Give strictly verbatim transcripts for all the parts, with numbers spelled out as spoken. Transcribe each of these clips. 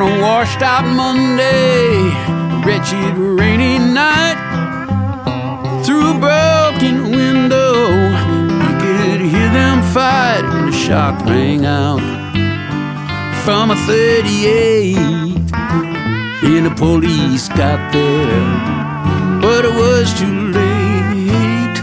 a washed out Monday, a wretched rainy night. Through a broken window, you could hear them fight, and the shot rang out from a thirty-eight. And the police got there, but it was too late.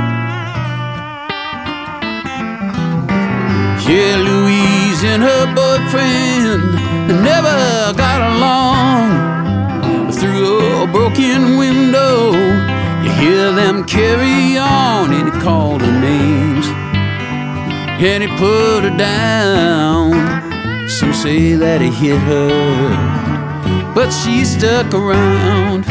Yeah, Louise and her boyfriend never got along. Through a broken window, you hear them carry on, and he called her names, and he put her down. Some say that he hit her, but she stuck around.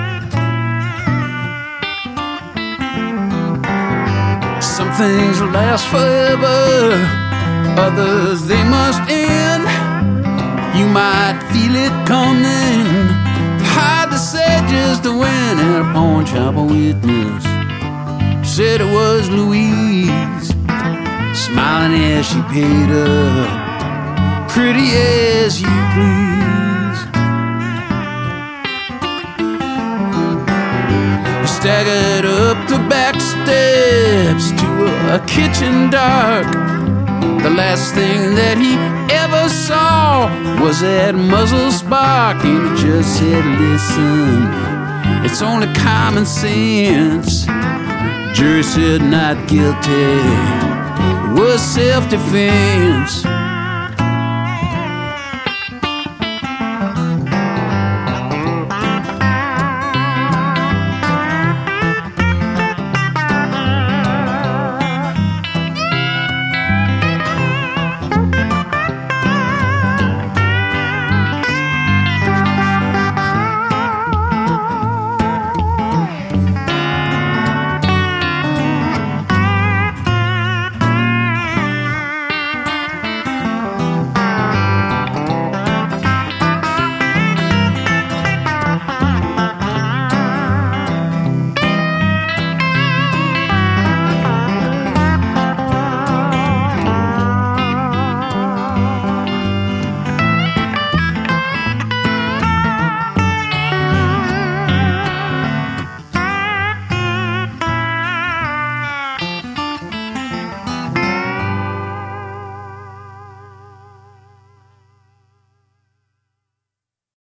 Some things last forever, others they must end. You might feel it coming, hard to say just when. And a pawn shop witness said it was Louise, smiling as she paid her, pretty as you please. He staggered up the back steps to a kitchen dark. The last thing that he ever saw was that muzzle spark, and he just said, listen, it's only common sense. Jury said not guilty, it was self-defense.